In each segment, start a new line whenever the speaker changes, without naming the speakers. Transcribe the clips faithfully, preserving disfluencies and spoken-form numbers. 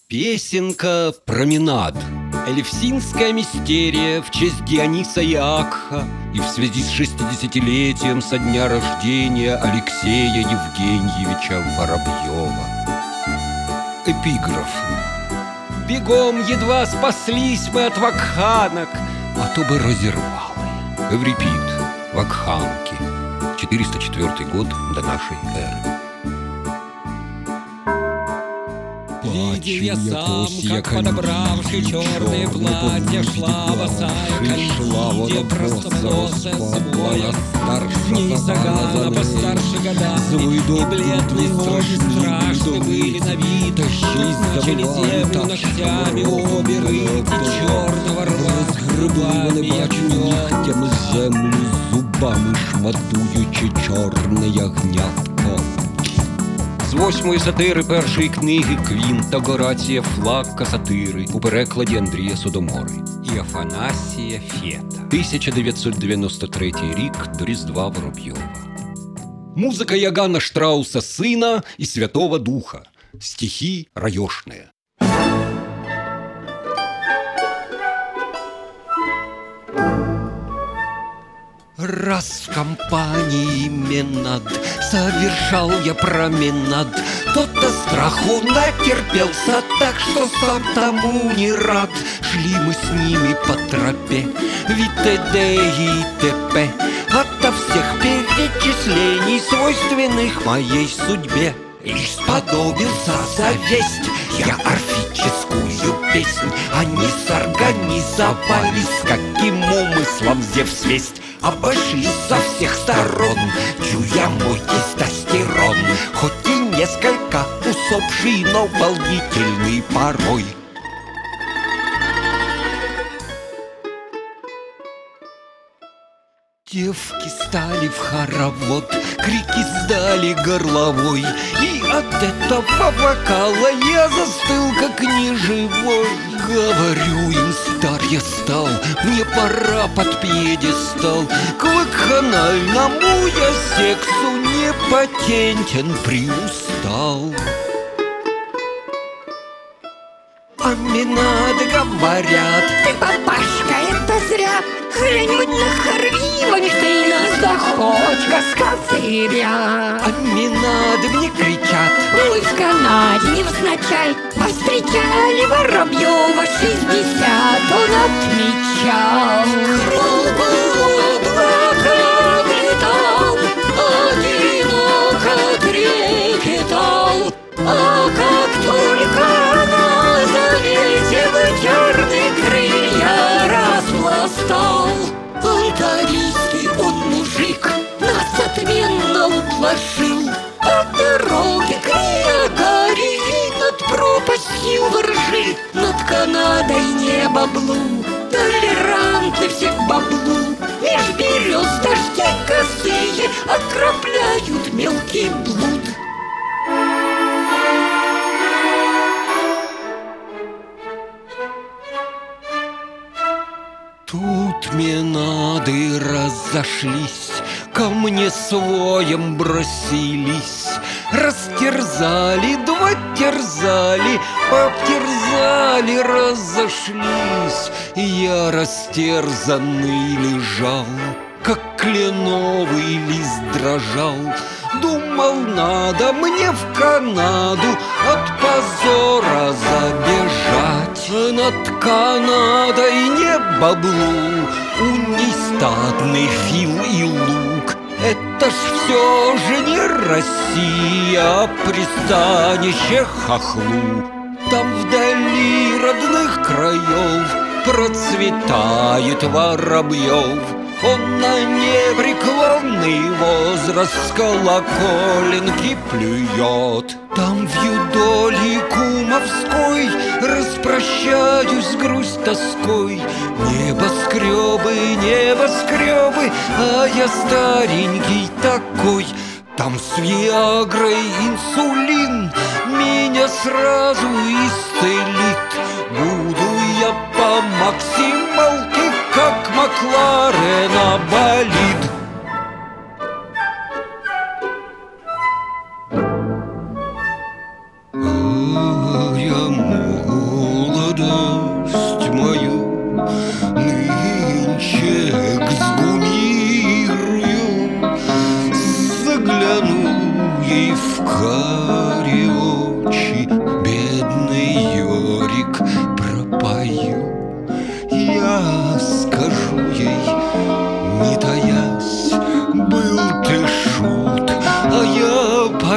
Песенка «Променад». Элевсинская мистерия в честь Диониса и Акха и в связи с шестидесятилетием со дня рождения Алексея Евгеньевича Воробьева. Эпиграф. Бегом едва спаслись мы от вакханок, а то бы разорвало. Эврипид. Вакханки. четыреста четвёртый год до нашей эры.
Видел я сам, как подобравши черные платья, шла босая калития, простоносая собоя. В ней загана постарше года, и бледные ножи страшны были на вид. Начали землю ногтями обе рыбки черного рва, зубами огнем.
Тем землю зубами шматуючи чорне ягнятко. З восьмої сатири першої книги Квінта Горація Флакка сатири у перекладі Андрія Содомори і Афанасія Фета. тисяча дев'ятсот дев'яносто третій рік до Різдва Воробйова. Музика Ягана Штрауса «Сына» и Святого Духа. Стихи раешные. Раз в компании Менад совершал я променад, тот-то страху натерпелся так, что сам тому не рад. Шли мы с ними по тропе, ведь т.д. и т.п. ото всех перечислений, свойственных моей судьбе. И сподобился завесть я орфическую песнь. Они сорганизовали, с каким умыслом Зевс весть. Обошли со всех сторон, чуя мой тестостерон, хоть и несколько усопший, но волнительный порой. Девки стали в хоровод, крики сдали горловой, и от этого вокала я застыл, как неживой. Говорю им, стар я стал, мне пора под пьедестал. К вакханальному я сексу непотентен приустал. А Менады говорят:
ты, папашка, это зря. Глянуть на Харви, Вайнштейна, Захочка с козыря.
А Менады мне кричат:
мы в Канаде невзначай повстречали Воробьева шестьдесят, он отмечал. Круглый облака летал, одиноко трепетал, а как только на завете черные крылья распластал. Альтаристый он мужик нас отменно уплошил. От дороги к Ниагаре и над пропастью воржи, над Канадой не баблу, толерантны все к баблу. Меж берез дожди косые окропляют мелкий блуд. Тут Менады разошлись, ко мне своем бросились, растерзали, два терзали, обтерзали, разошлись. Я растерзанный лежал, как кленовый лист дрожал. Думал, надо мне в Канаду от позора забежать. Над Канадой не баблу, у ней статный фил и лук. Это ж все же не Россия, а пристанище хохлу. Там вдали родных краев процветает Воробьев. Он на непреклонный возраст с колоколенки плюет. Там в юдоли кумовской распрощаюсь с грусть тоской. Небоскребы, небоскребы, а я старенький такой. Там с виагрой инсулин меня сразу исцелит. Буду я по максималке, как Макларена болид. Я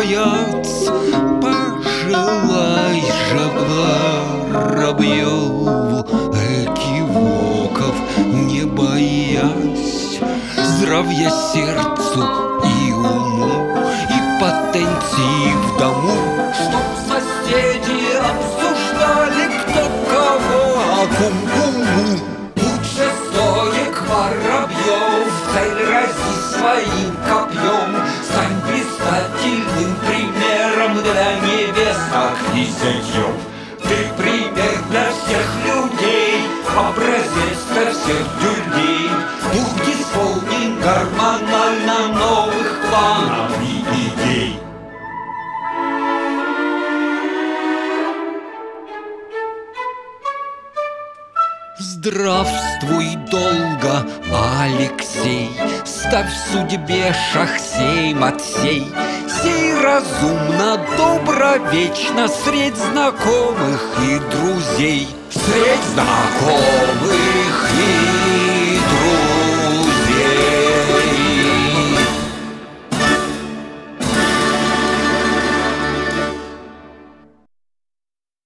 бояц. Пожелай же Воробьеву экивоков не боясь, здравия сердцу и уму, и потенции в дому, чтоб соседи обсуждали, кто кого, а кум-куму. Лучше стоек Воробьев, цель рази своим копьем, стань блистательным примером для невесток и зятьев. Ты пример для всех людей, образец для всех дюрней. Будь исполнен гормонально новых планов и идей. Здравствуй долго, Алексей, ставь судьбе шах семь от сей. Сей разумно, добро, вечно средь знакомых и друзей. Средь знакомых